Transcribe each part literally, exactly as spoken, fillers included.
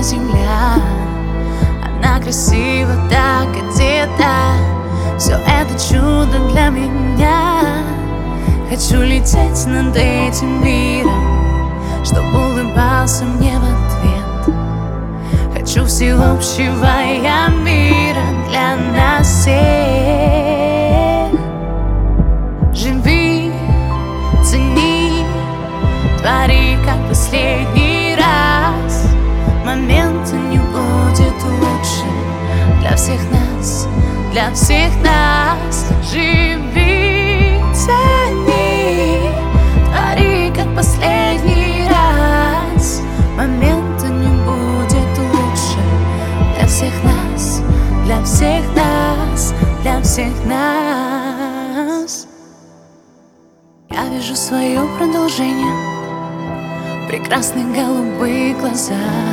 земля. Она красива так одета, все это чудо для меня. Хочу лететь над этим миром, чтобы улыбался мне в ответ. Хочу всеобщего я мира для нас всех. Живи, цени, твори как последний раз. Момента не будет лучше для всех нас, для всех нас. Живи, цени, твори как последний раз. Момента не будет лучше для всех нас, для всех нас, для всех нас. Я вижу свое продолжение в прекрасных голубых глазах.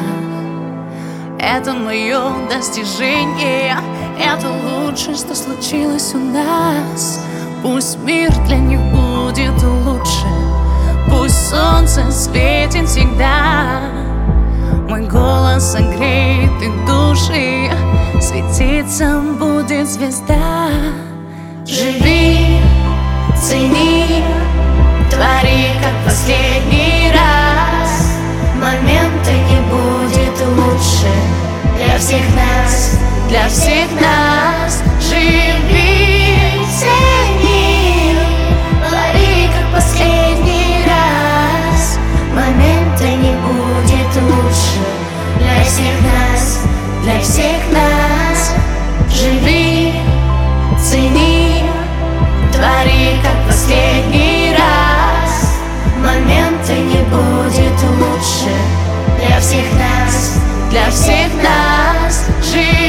Это мое достижение, это лучшее, что случилось у нас. Пусть мир для них будет лучше, пусть солнце светит всегда. Мой голос согреет их души, светиться будет звезда. Живи, цени, твори как последний раз. Момента не будет лучше для всех нас, для всех нас. Живи, цени, твори как последний раз. Момента не будет лучше для всех нас, для всех нас. Живи, цени, твори как последний раз. Момента не будет лучше для всех нас, для всех нас. Живи.